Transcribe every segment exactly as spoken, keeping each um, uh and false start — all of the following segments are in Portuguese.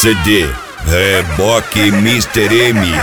C D Reboque mister M.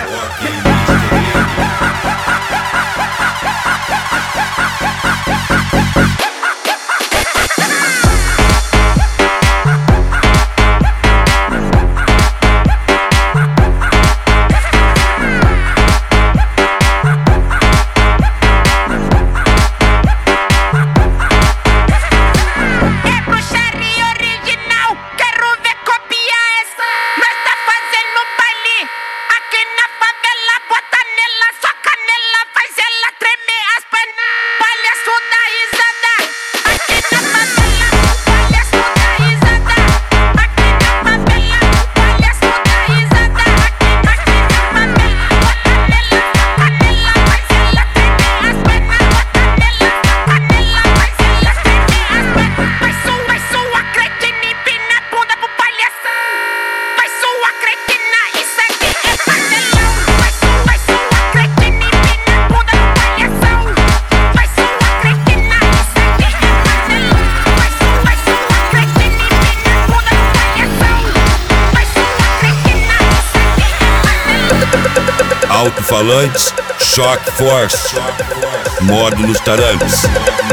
Alto-falantes, Shock Force, módulos Tarantes.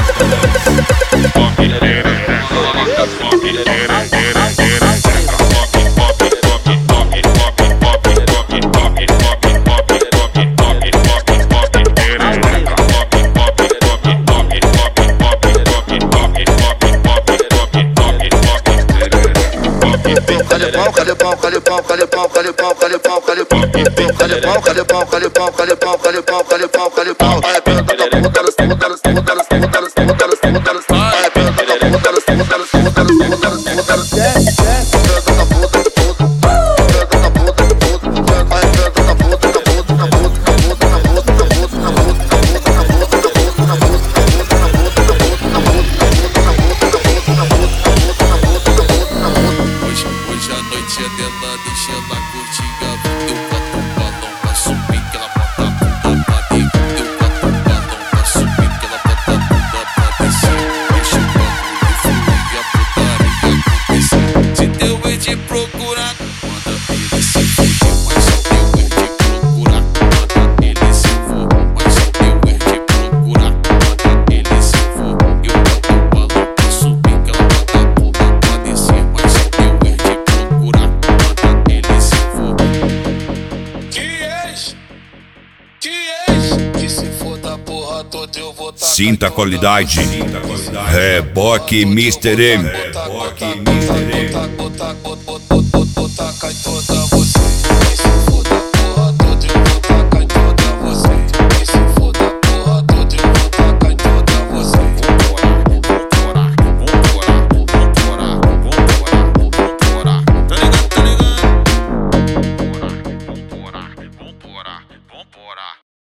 Cadê pau, cadê pau, cadê pau, cadê pau, cadê pau, cadê pau, cadê pau, cadê pau, cadê pau, cadê pau, cadê pau, cadê pau, cadê pau, arrebenta da puta, das puta, das puta, das puta, das puta, das puta, das puta, arrebenta da puta, das puta, das puta, das puta, das puta, das puta, arrebenta da puta, da puta, arrebenta da puta, da puta, arrebenta da puta, da puta, da puta, da puta, da puta, da puta, da puta, da puta, da puta, da puta, da puta, da puta, da Hoje, hoje a noite é dela, deixa ela curtir a vida. Eu boto um balão pra subir, que ela bota a bunda pra dentro. Eu boto um balão pra subir, que ela bota a bunda pra descer. Deixa o bagulho fluir, a putaria acontecer. Se deu vez de procurar, manda ele se fuder. Mas só deu vez de procurar, manda ele se for. Mas só deu vez de procurar, manda ele se for. Eu boto um balão pra subir, que ela bota a bunda pra descer. Mas só deu vez de procurar, manda ele se for. Que ex, que ex, que se for da porra toda eu vou tacar. Sinta a qualidade. Reboque mister M. Botar, botar, botar, botar, botar, botar, botar, botar, botar,